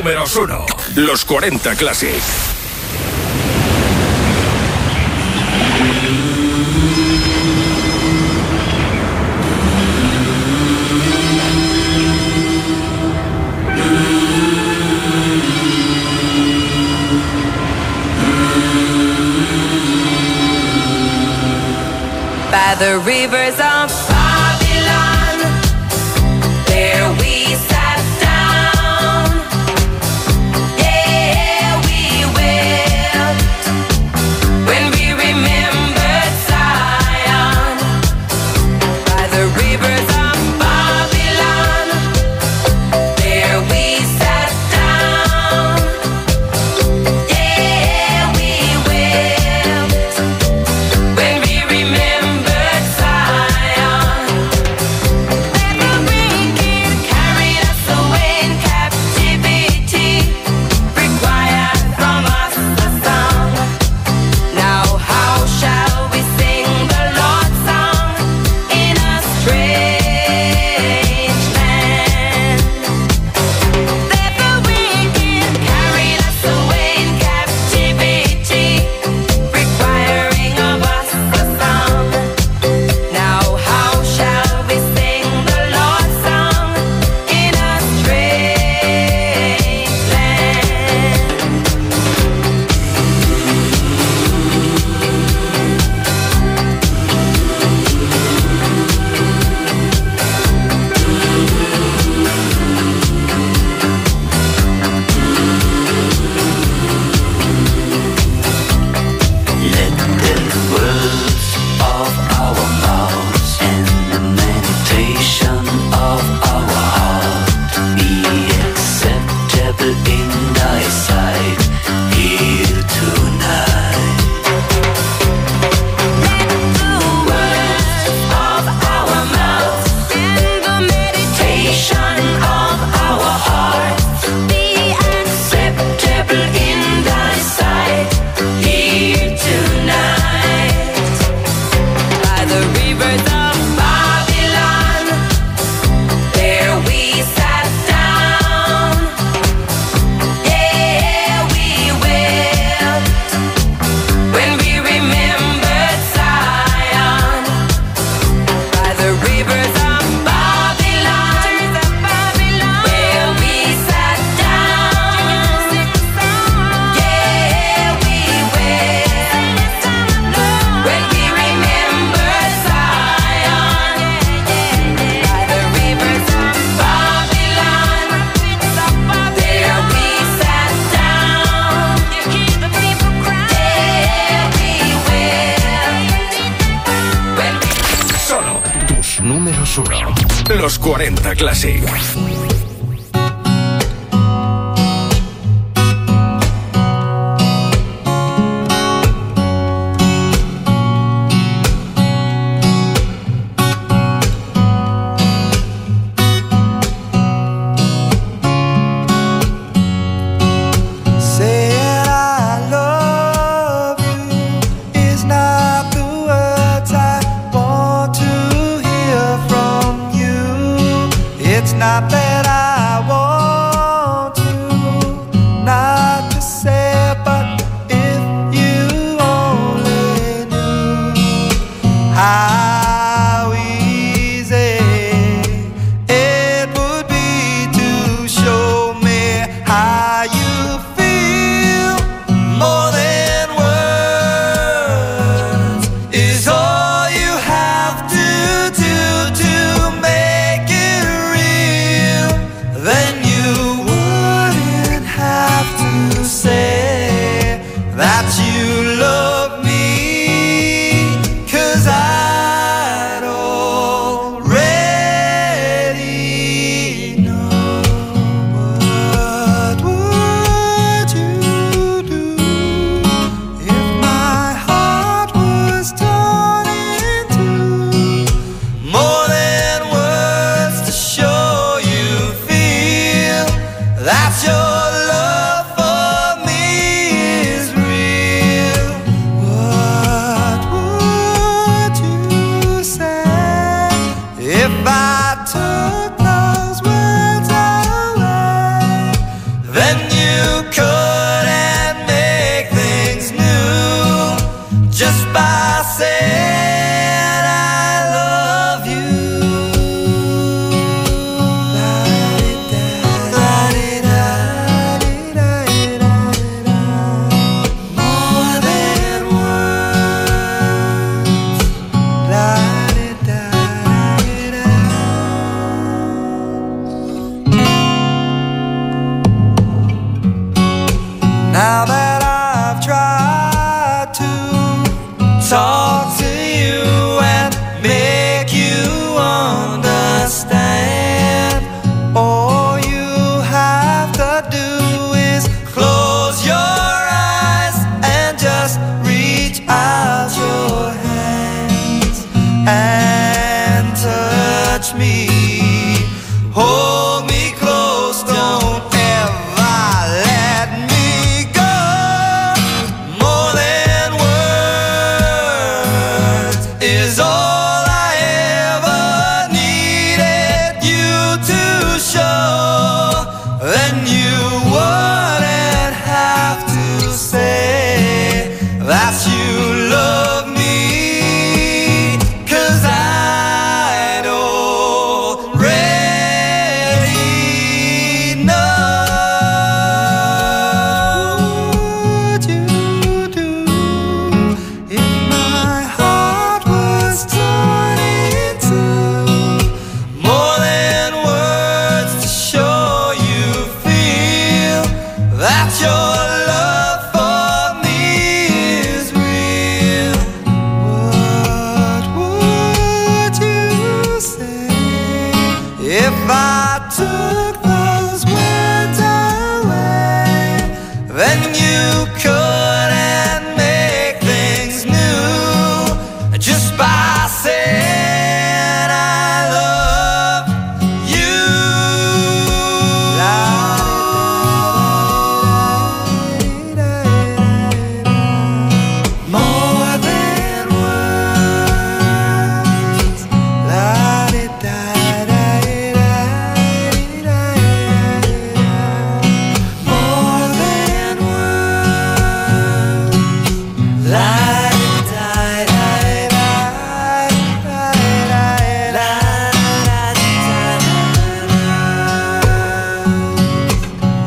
números 1. Los 40 Classic. By the rivers of Babylon, there we sat down. Yeah, we wept when we remembered Zion. By the rivers of Babylon, there we sat down. Yeah, we wept when we remembered Zion. Let the wicked carry us away in captivity, required from us a song. Now how shall we sing the Lord's song in a strange land? Let the wicked carry us away in captivity, requiring of us a song. Now how shall we sing the Lord's song in a strange land? Let the words of our mouths and the meditation of our heart be acceptable in thy sight here tonight. The words of our mouths and the meditation of our hearts be acceptable in thy sight here tonight. By the rivers of Babylon, there we sat down. Yeah, we wept when we remembered Zion. By the rivers of Babylon, where we sat down. Yeah, we wept when we remembered Zion. By the rivers of Babylon, there we sat down. Yeah, we wept when we Solo tus números 1. Los 40 Classic. Saying I love you is not the words I want to hear from you. It's not that I want you not to say, but if you only knew how easy it would be to show me how you feel. More than words is all you have to do to make it real. Then you wouldn't have to say that you love me, 'cause I'd already know. What would you do if my heart was torn in two? More than words to show you feel that your love for me is real. What would you say if I took those words away? Then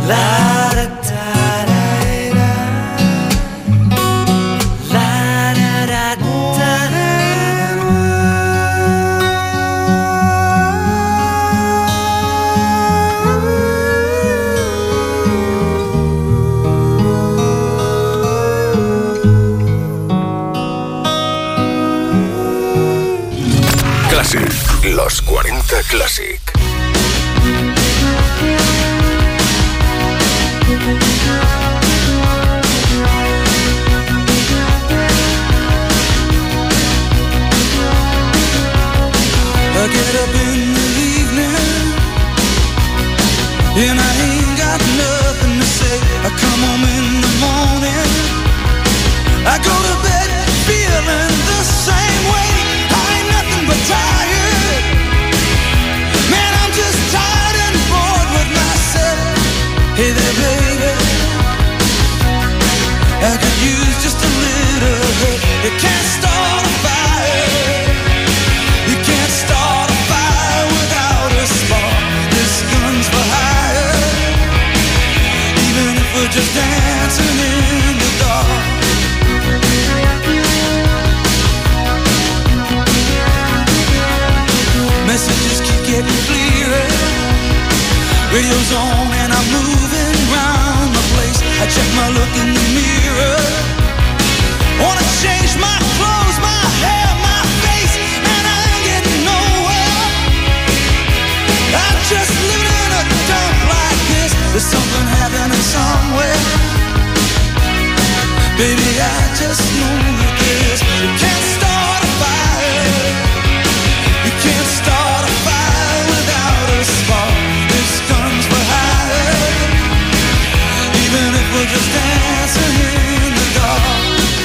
Los 40 Classic. I get up in the evening and I ain't got nothing to say. I come home in the morning, I go to bed feeling the same way. I ain't nothing but tired. Man, I'm just tired and bored with myself. Hey there, baby, I could use just a little help. You can't start a fire. You can't start a fire without a spark. This gun's for hire. Even if we're just dancing in the dark. Messages keep getting clearer. Radio's on and I'm moving round the place. I check my look in the mirror. Wanna change my clothes, my hair, my face, and I ain't getting nowhere. I'm just living in a dump like this. There's something happening somewhere. Baby, I just know that this. You can't start a fire. You can't start a fire without a spark. This gun's for hire. Even if we're just dancing in the dark.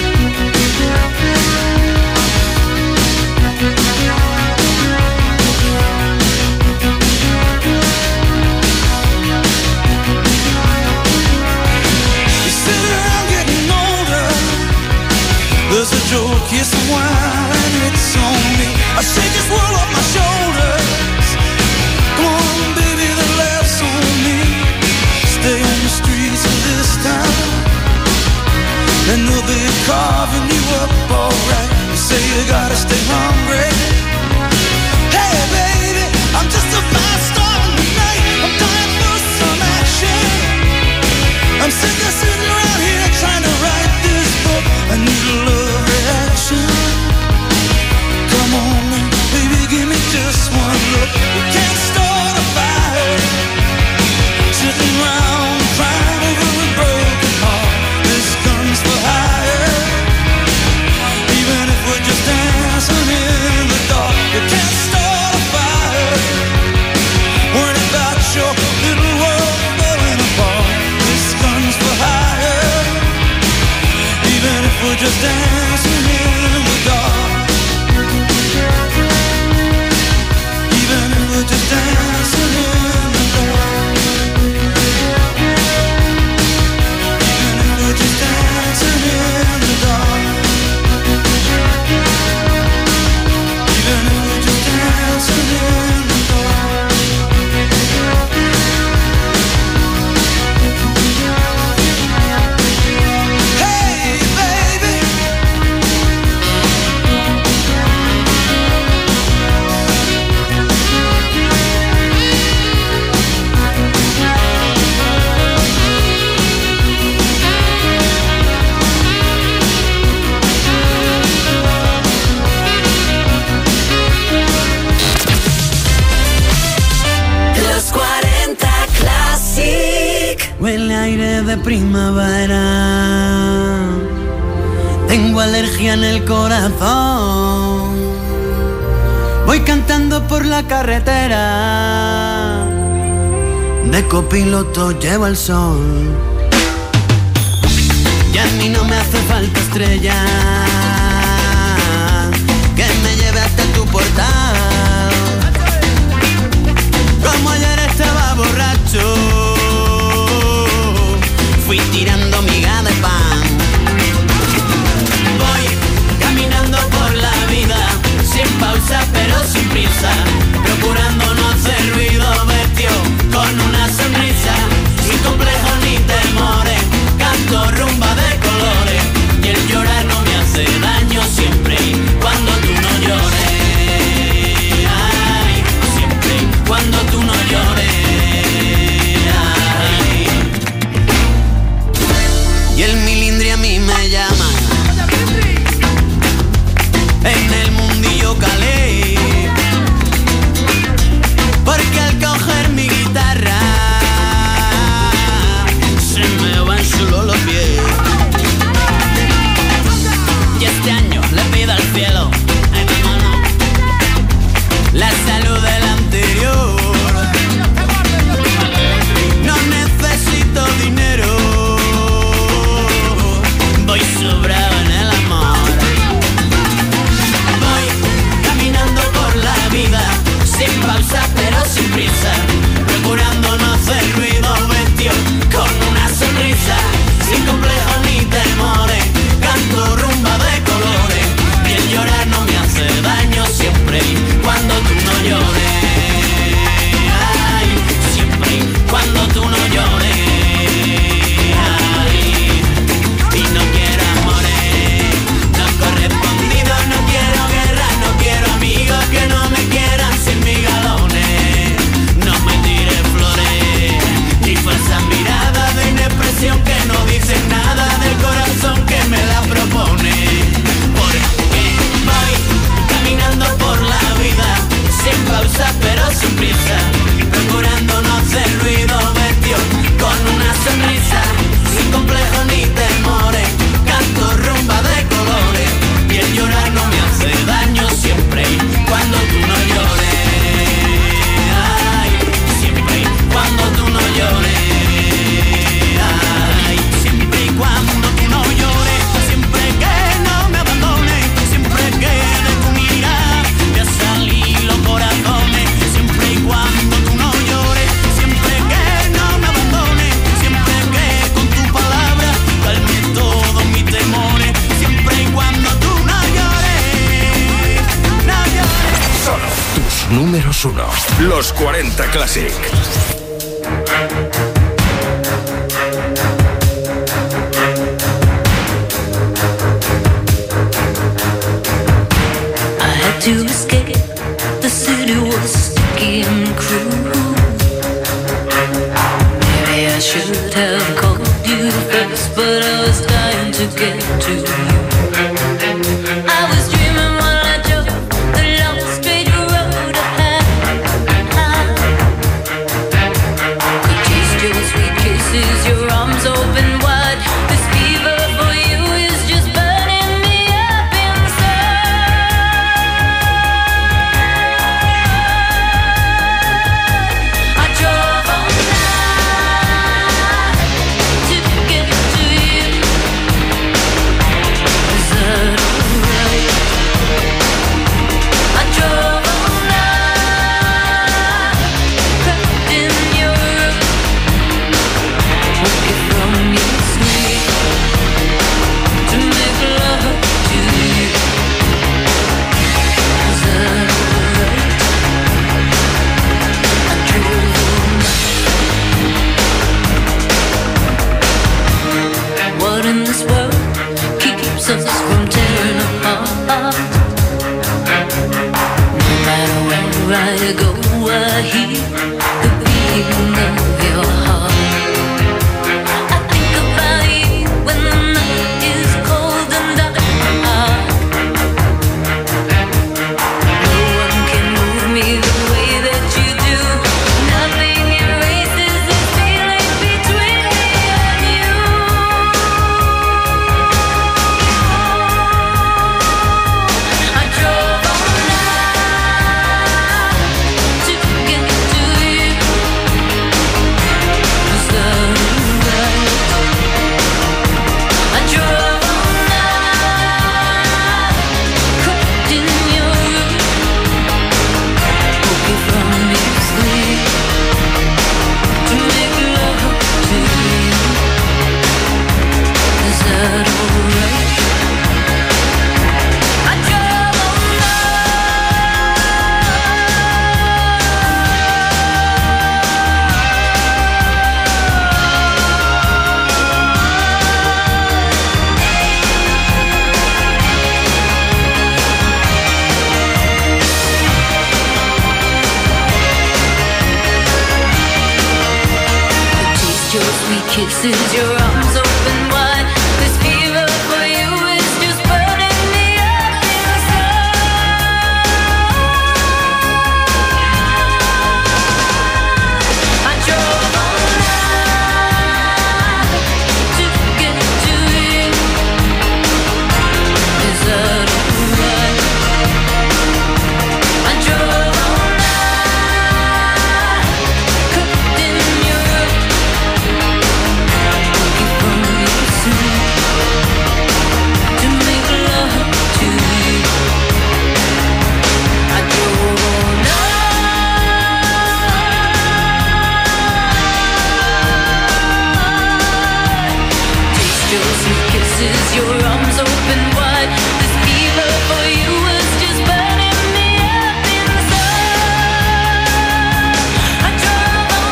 You sit around getting older. There's a joke, yes, and wine, it's on me. I shake this world off my shoulders. Come on, baby, the laughs on me. Stay on the streets of this town, and they'll be carving you up alright. You say you gotta stay hungry. Hey, baby, I'm just a fast star tonight. I'm dying for some action. I'm sick of sitting around here trying to write this book. I need a love reaction. Come on, baby, give me just one look. You can't start a fire sitting around crying over a broken heart. This gun's for hire. Even if we're just dancing in the dark. You can't start a fire worrying about your little world falling apart. This gun's for hire. Even if we're just dancing in the dark. Even if we're just dancing in the dark. Even if we're just dancing in the dark. Even if we're just dancing in the dark. Hey, baby. Los 40 Classic. Huele aire de primavera. Tengo alergia en el corazón. Voy cantando por la carretera. De copiloto llevo el sol. Y a mí no me hace falta estrella que me lleve hasta tu portal. Como ayer estaba borracho, fui tirando miga de pan. Voy caminando por la vida, sin pausa pero sin prisa, procurando no hacer ruido, vestido con una sonrisa, sin complejo números 1. Los 40 Classic. To escape, the city was sticky and cruel. Maybe I should have called you first, but I was dying to get to you. I was dreaming while I drove the long straight road ahead. Could taste your sweet kisses, your arms open wide. This fever for you is just burning me up inside. I go, I hear the beating of your heart. I think about you when the night is cold and dark. No one can move me the way that you do. Nothing erases this feeling between me and you. I drove all night to get to you. Is that right? I drove all night, caught in your room, woke you from your sleep to make love to you. Is that alright? I drove all taste your sweet kisses, your arms open wide. This fever for you is just burning me up inside. I drove all night to get to you. Is that alright? I drove all night, cooked in your room, woke you from your sleep to make love to you. I drove all night. Taste your sweet kisses, your arms open wide. This fever for you was just burning me up inside. I drove all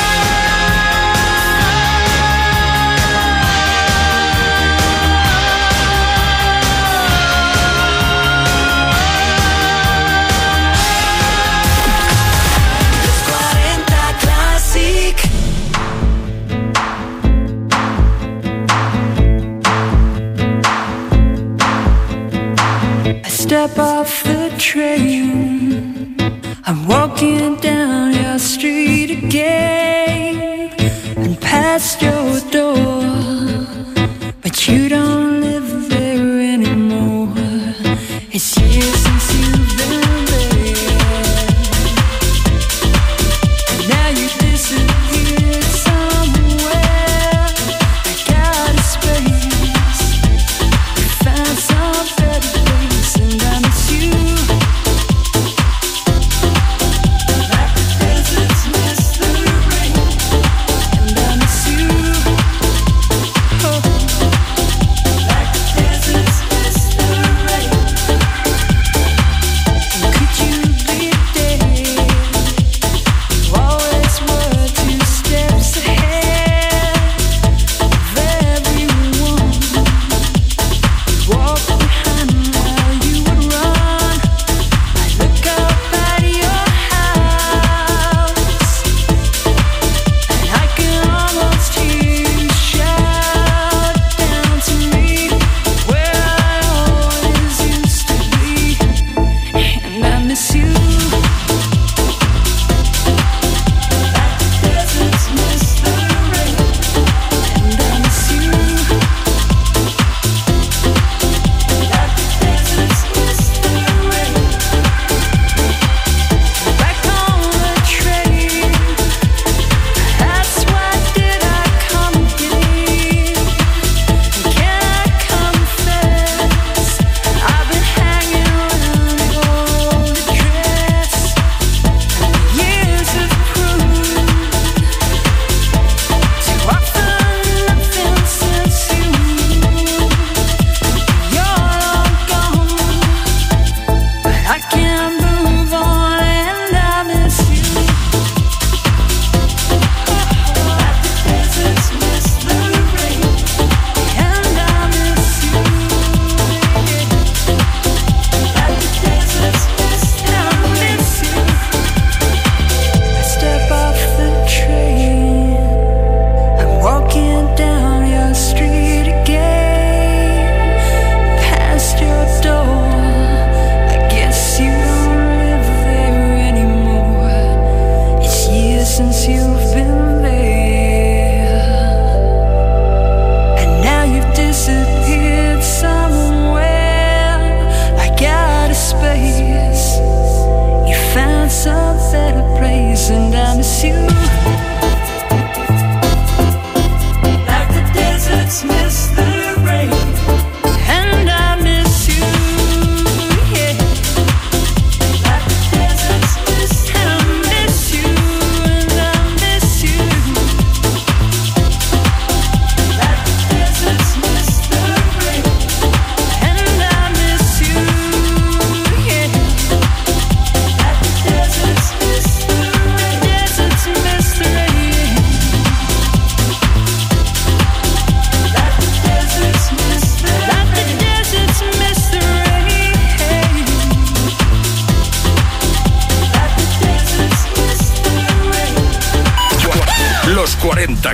Los 40 Classic. I step off the train, I'm walking down your street again and past your door, but you don't live there anymore. It's years since you've been there, and now you disappeared somewhere. I got a space, found some better place, and I miss you. Like the deserts miss the rain, and I miss you.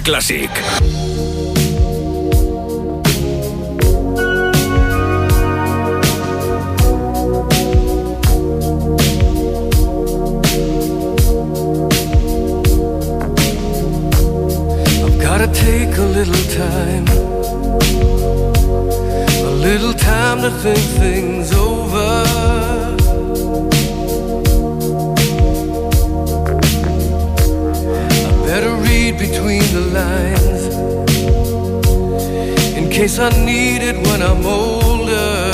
Classic. Gotta take a little time to think things over. I better read between the lines in case I need it when I'm older.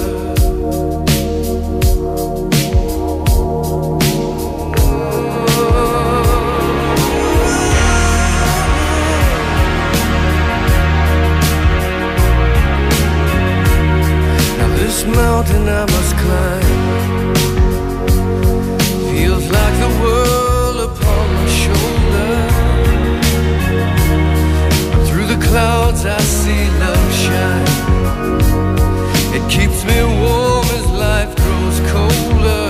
Mountain I must climb feels like the world upon my shoulder. Through the clouds I see love shine. It keeps me warm as life grows colder.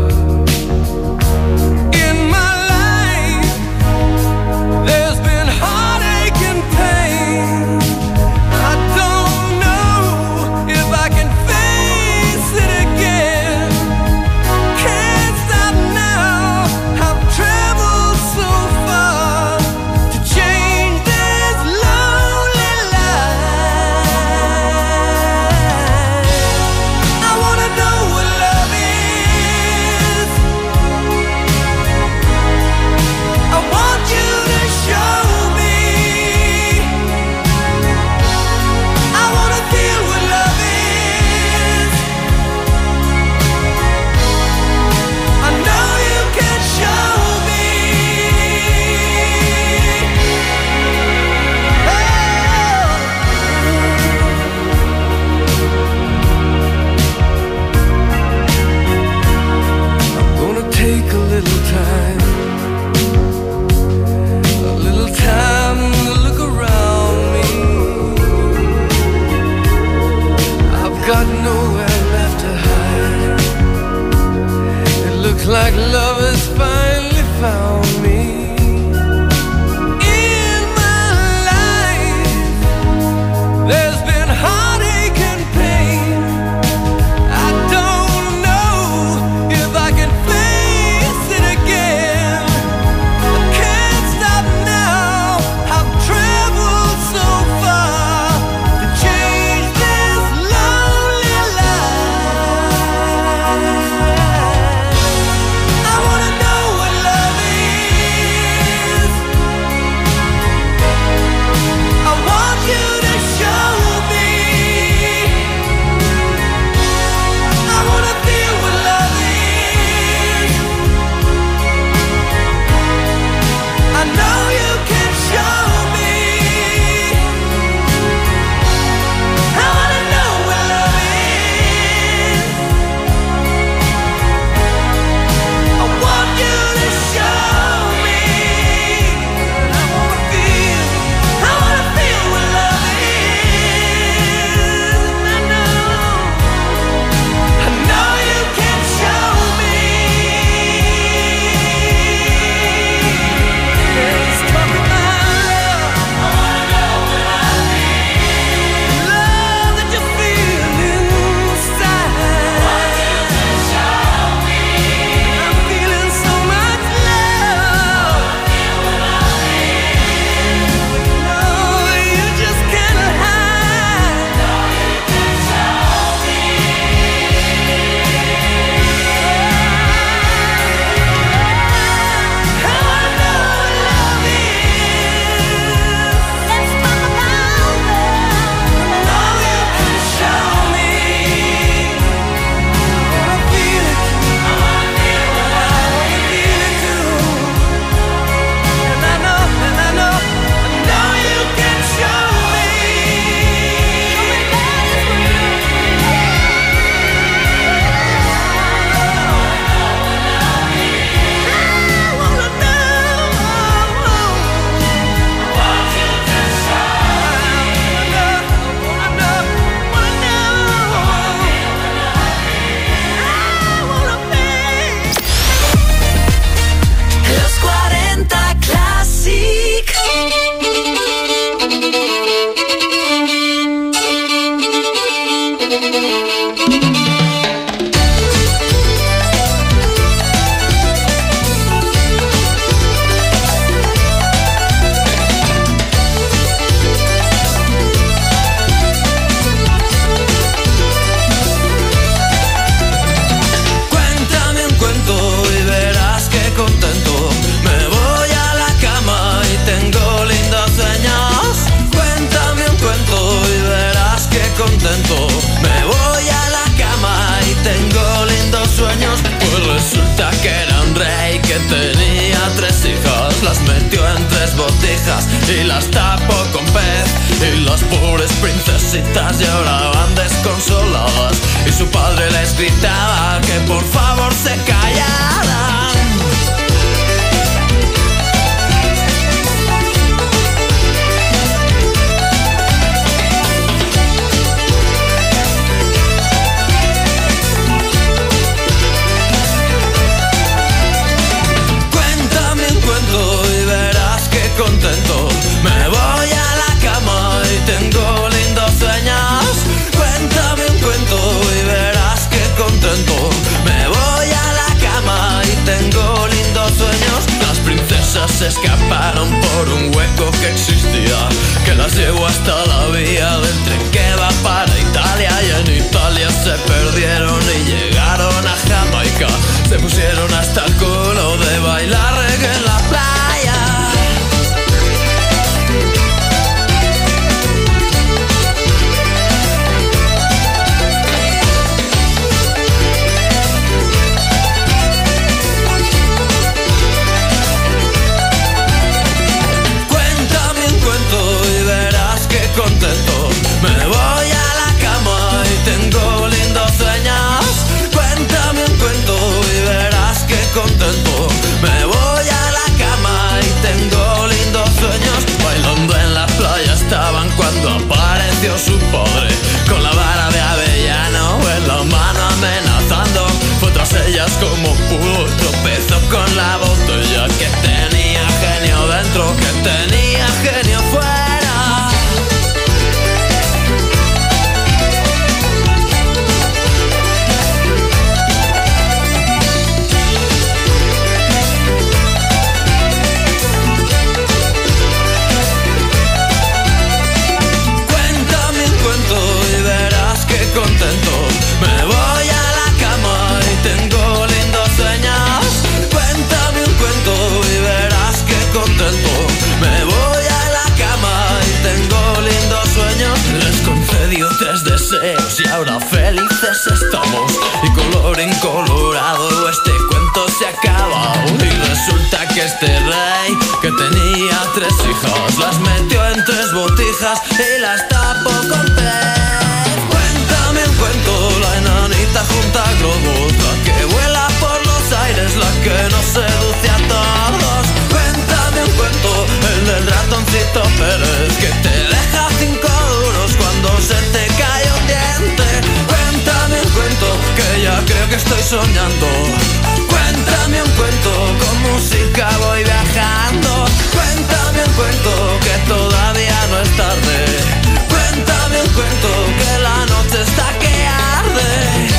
In my life there's been heartache and pain. I don't know if I can y las tapo con pez. Y las pobres princesitas lloraban desconsoladas y su padre les gritaba que por favor se callaran. Y verás que contento. Me voy a la cama y tengo lindos sueños. Cuéntame un cuento y verás que contento. Me voy a la cama y tengo lindos sueños. Las princesas se escaparon por un hueco que existía, que las llevó hasta la vía del tren que va para Italia. Y en Italia se perdieron y llegaron a Jamaica. Se pusieron hasta el culo de bailar reggae en la playa. Cuéntame un cuento y verás que contento. Me voy a la cama y tengo lindos sueños. Cuéntame un cuento y verás que contento. Me voy a la cama y tengo lindos sueños. Bailando en la playa estaban cuando apareció su padre, con la vara de avellano en la mano amenazando. Fue tras ellas como pudo, tropezó con la botella, que tenía genio dentro, que tenía genio fuera. Y verás que contento. Me voy a la cama y tengo lindos sueños. Cuéntame un cuento y verás que contento. Me voy a la cama y tengo lindos sueños. Les concedió 3 deseos y ahora felices estamos. Y colorín colorado, este cuento se acaba. Y resulta que este rey, que tenía 3 hijas, las metió en 3 botijas y las tapó con pez. Cuéntame un cuento, la enanita junta globos, la que vuela por los aires, la que nos seduce a todos. Cuéntame un cuento, el del ratoncito Pérez, que te deja 5 duros cuando se te cae un diente. Cuéntame un cuento, que ya creo que estoy soñando. Cuéntame un cuento, con música voy viajando. Cuéntame un cuento, que todavía no es tarde. Cuéntame un cuento, que la noche está que arde.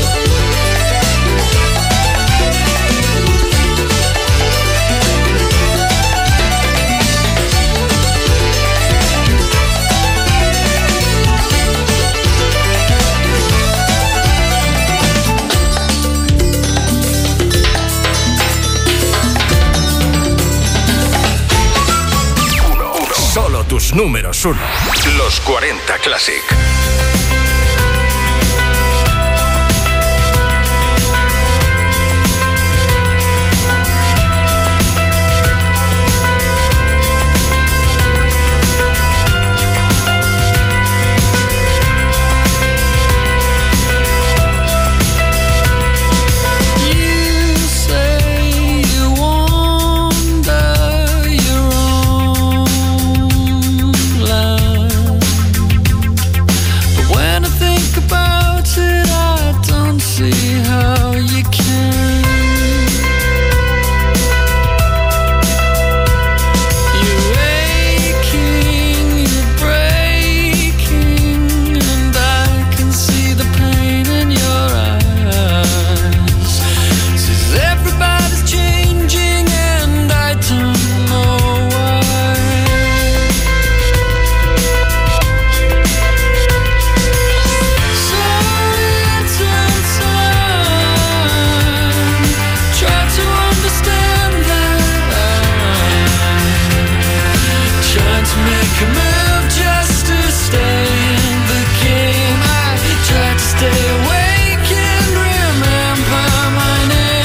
Solo tus números 1. Los 40 Classic.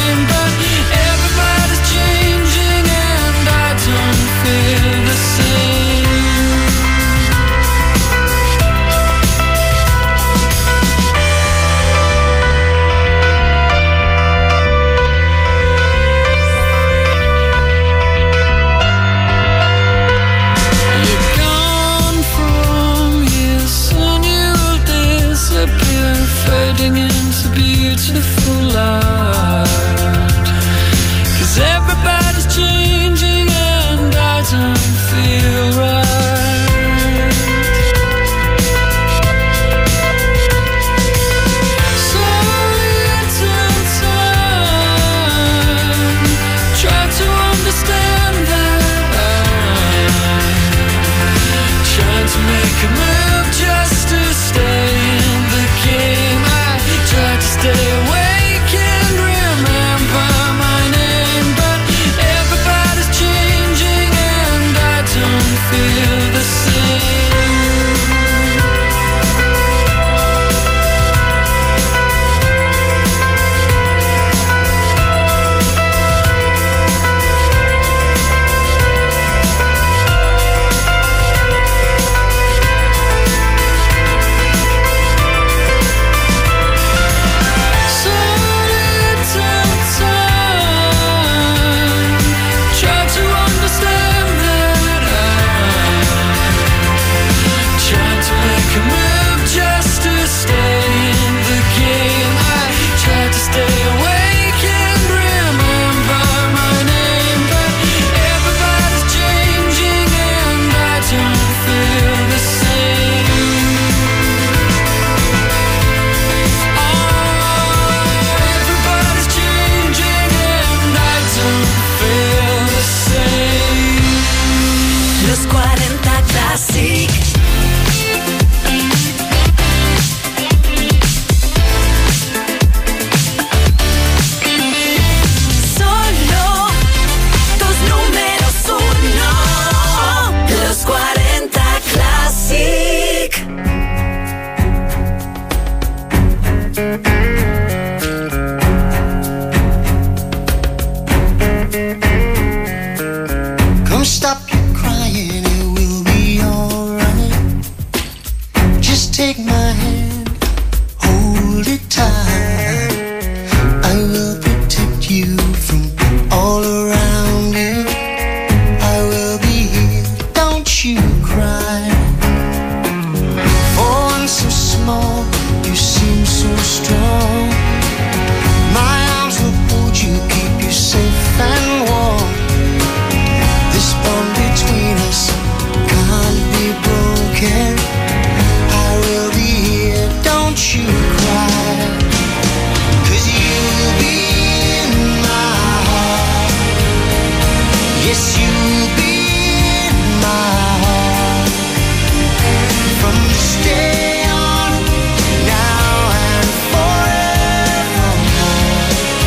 the same. you cry. For one so small, you seem so strong. My arms will hold you, keep you safe and warm. This bond between us can't be broken. I will be here, don't you cry. 'Cause you'll be in my heart. Yes, you'll be in my heart. From this day on, now and forevermore.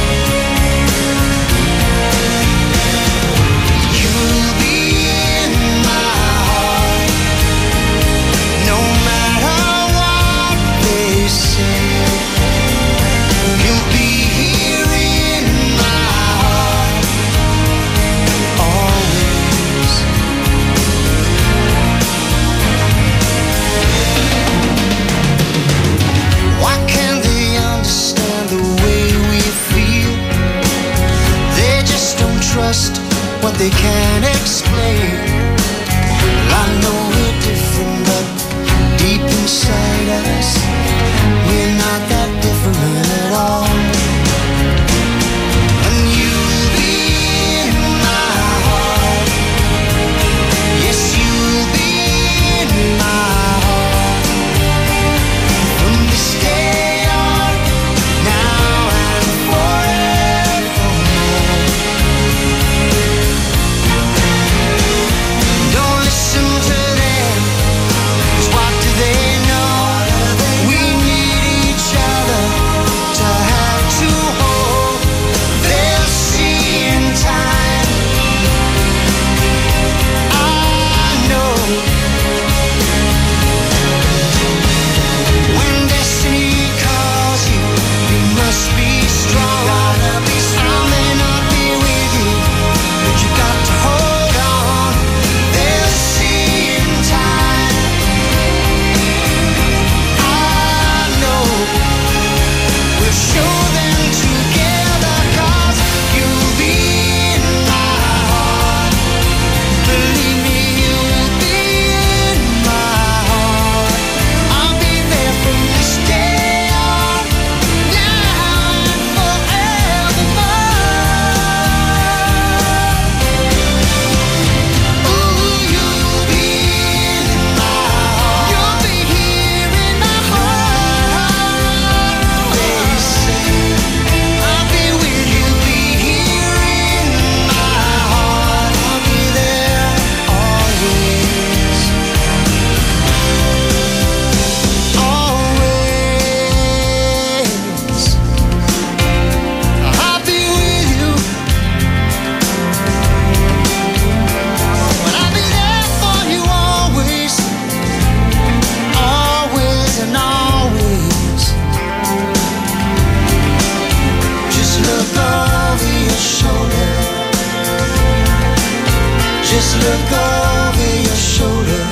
You'll be in my heart. No matter what they say. You'll be here in my heart. Always. Why can't they understand the way we feel? They just don't trust what they can't explain. Well, I know we're different, but deep inside us, we're not that different at all. And you'll be in my heart. Yes, you'll be in my heart. From this day on, now and forevermore. Don't listen to them, 'cause what do they know? We need each other to have to hold. They'll see in time. I know. When destiny calls you, you must be strong. I may not be with you, but you got to hold on. They'll see in time. I know. We'll show them together, 'cause you'll be in my heart. Believe me, you'll be in my heart. I'll be there from this day on, now and forevermore. Ooh, you'll be in my heart. You'll be here in my heart. They say I'll be with you, be here in my heart. I'll be there always. Always. I'll be with you. But I'll be there for you always. Always and always. Just look over your shoulder. Just look over your shoulder.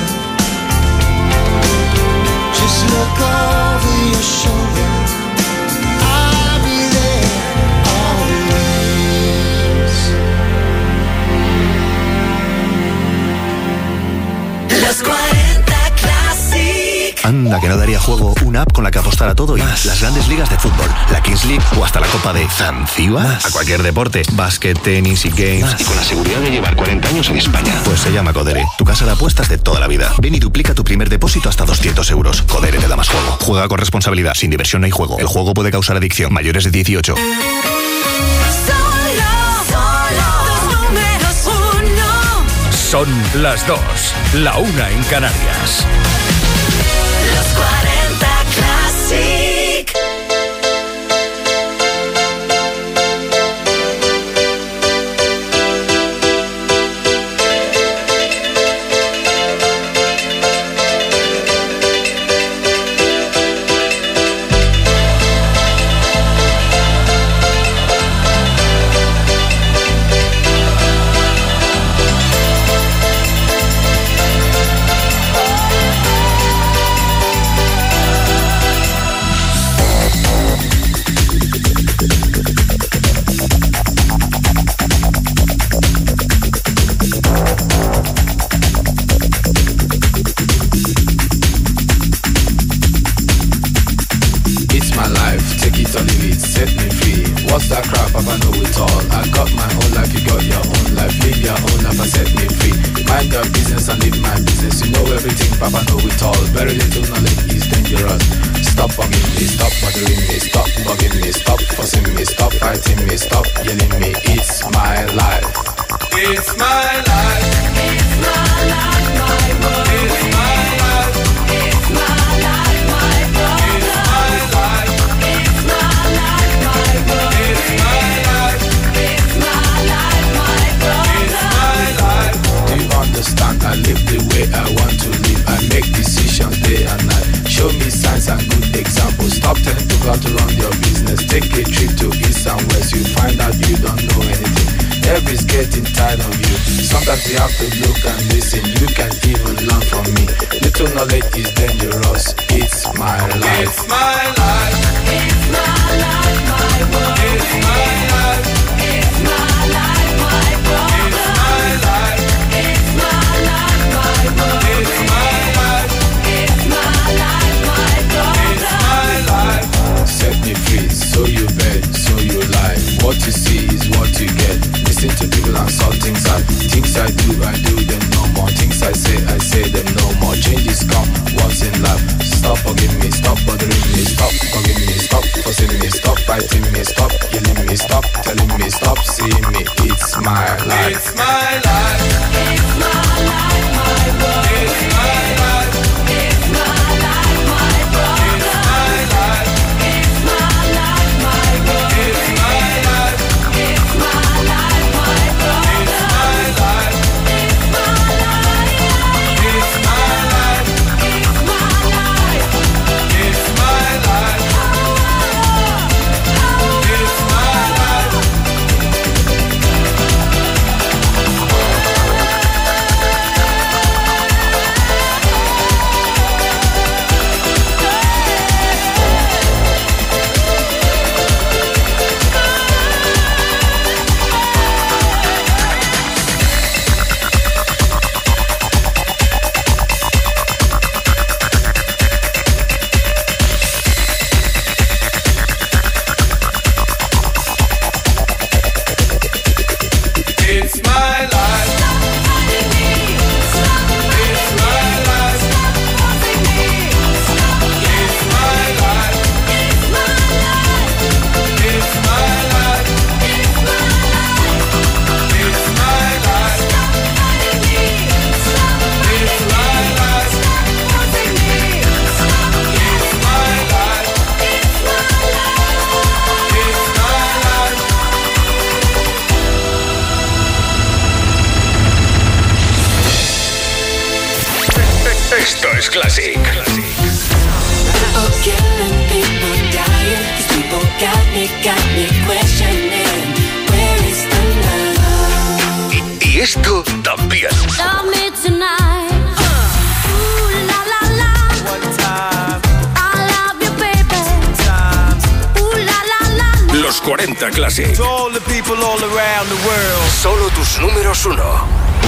Just look over your shoulder. I'll be there always. Los 40 Classic. Anda, que no daría juego una app con la que apostar a todo y más. Las grandes ligas de fútbol, la Kings League o hasta la Copa de Zanzíbar. A cualquier deporte, básquet, tenis y games. Y con la seguridad de llevar 40 años en España. Pues se llama Codere, tu casa de apuestas de toda la vida. Ven y duplica tu primer depósito hasta 200 euros. Codere te da más juego. Juega con responsabilidad, sin diversión no hay juego. El juego puede causar adicción. Mayores de 18. Solo los números uno. Son las 2, la 1 en Canarias. Los 40 Classic. and leave my business. You know everything, Papa know it all. Very little knowledge is dangerous. Stop bugging me, stop bothering me, stop bugging me, stop fussing me, stop fighting me, stop yelling me. It's my life. It's my life. It's my life, my world. It's my life. It's my life, my problem. It's my life. It's my life, my world. It's my life. It's my life, my problem. It's my life. Do you understand? I live the way I want to live. I make decisions day and night. Show me signs and good examples. Stop telling people how to run your business. Take a trip to east and west. You find out you don't know anything. Everybody's getting tired of you. Sometimes you have to look and listen. You can even learn from me. Little knowledge is dangerous. It's my life. It's my life. It's my life, my world. It's my life. It's my life, my problem. It's my life. It's my life, my world. It's my life. It's my life, my problem. It's my life. Set me free, so you bet, so you lie. What you see is what you get. Listen to people and saw things I do them no more. Things I say them no more. Changes come once in life. Stop bugging me, stop bothering me, stop bugging me, stop fussing me, stop fighting me, stop yelling me, stop telling me, stop seeing me. It's my life. It's my life. It's my life, my world. It's my life. It's my life, my problem. It's my life. It's my life, my world. It's my life. It's my life, my problem. It's my life. It's my life. It's my life. It's my life. It's my life. It's my life. It's my life. It's my life. It's my life. It's my life. It's my life. It's my life. It's my life. It's my life. It's my life. Esto es Classic. People killing, people dying. These people got me questioning. Where is the love? Y esto también. Love me tonight. Ooh, la la la. One time, I love you, baby. times. Ooh, la la la. Los 40 Classic. To all the people all around the world. Solo tus números uno.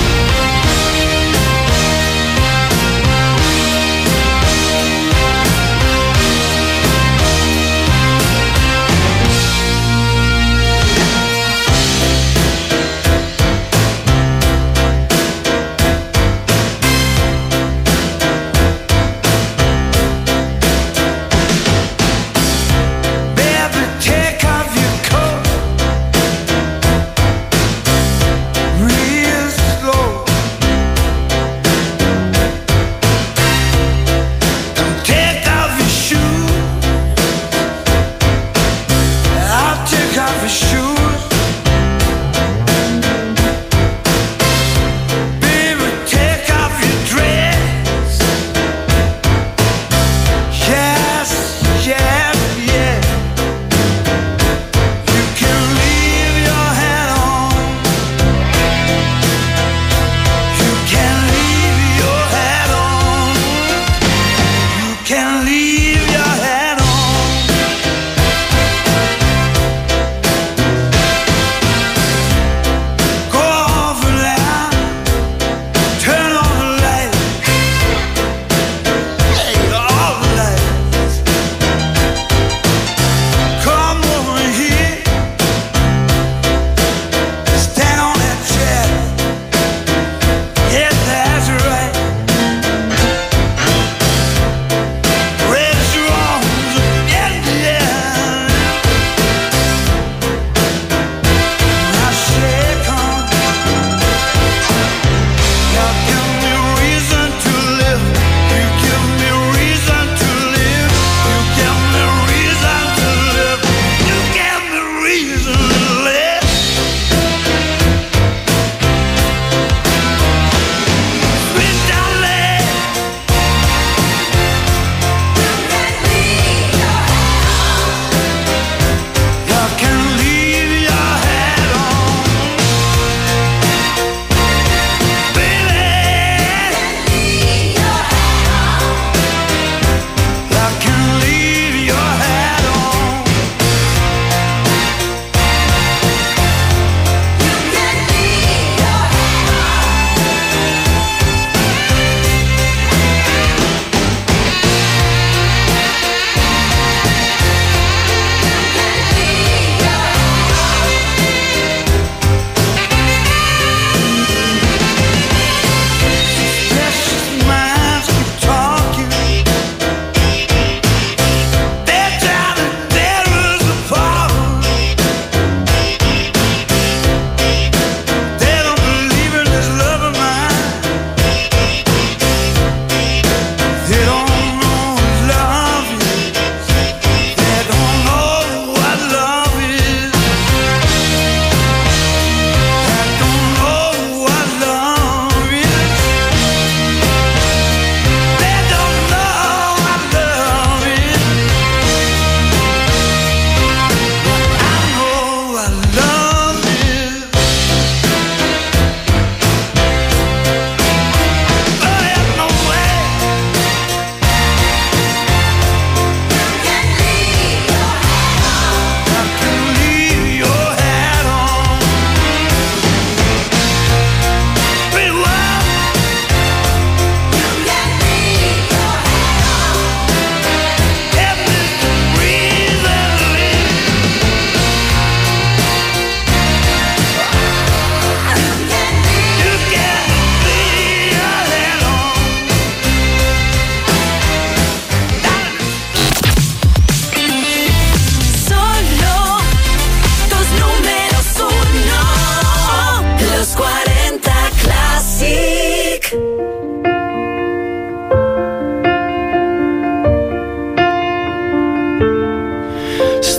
Baby, take off your coat real slow.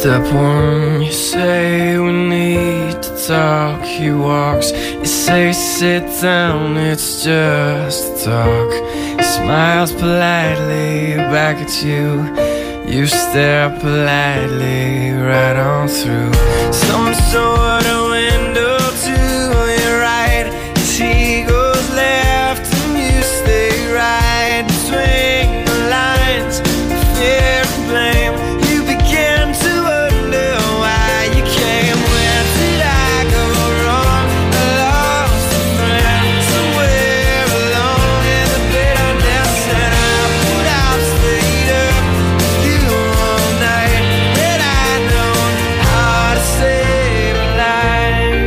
Step one, you say we need to talk. He walks, you say sit down, it's just talk. He smiles politely back at you. You stare politely right on through some sort of window to your right. As he goes left and you stay right between the lines of fear and blame. You begin to wonder why you came. Where did I go wrong? I lost a friend somewhere alone in the bitterness, and I put out stayed up with you all night. Had I known how to save a life.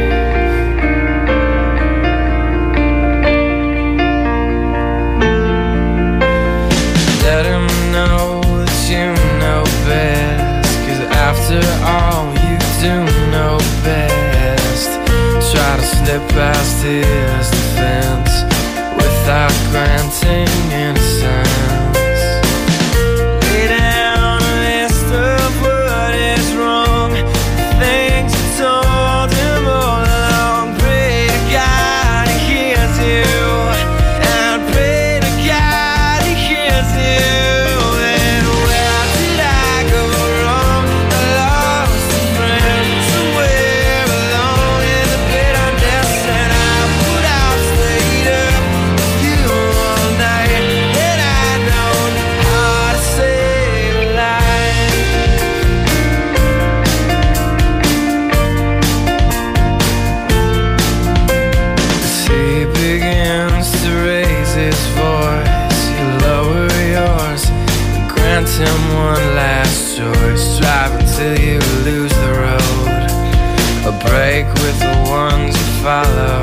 Let him know that you know best, 'cause after all you do know best. Try to slip past his defense without granting innocence. Lay down a list of what is wrong, the things you told him all along. Pray to God he hears you, and pray to God he hears you. And where did I go wrong? I lost a friend somewhere alone in the bitterness, and I put out stayed up with you all night. And I known how to save a life. As he begins to raise his voice, you lower yours and grant him one last choice. Drive until you lose the road, a break with the ones you follow.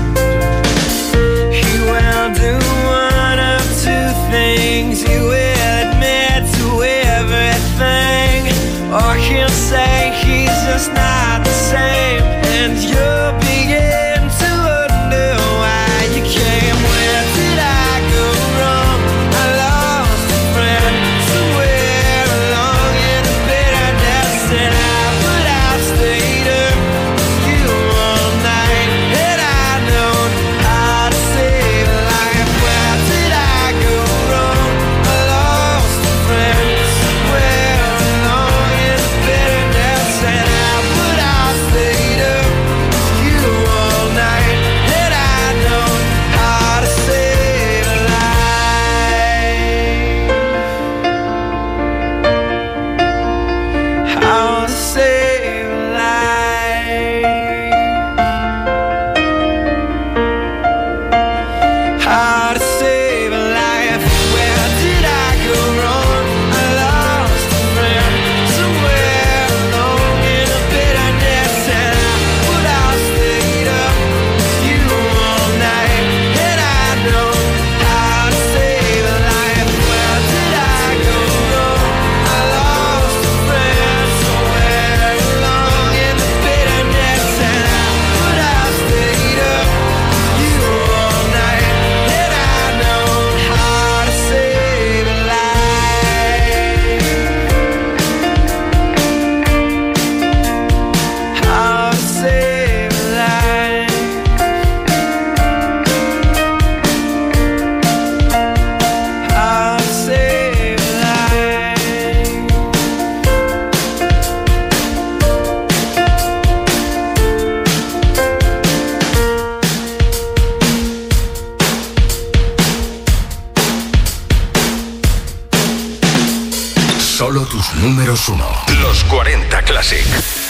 He will do one of two things. He will admit to everything, or he'll say he's just not the same, and you'll begin to wonder why you came. Where did I go wrong? I lost a friend somewhere along in the bitterness, and I put out stayed up with you all night. And I known how to save a life. Where did I go wrong? I lost a friend somewhere along in the bitterness, and I put out stayed up with you all night. And I known how to save a life. How to save a life. How to save a life. Where did I go wrong? I lost a friend somewhere along in the bitterness, and I put out stayed up with you all night. And I know how to save a life. Where did I go wrong? I lost a friend somewhere along in the bitterness, and I put out stayed up with you all night. And I know how to save a life. How to save a life. How to save a life. Solo tus números uno. Los 40 Classic.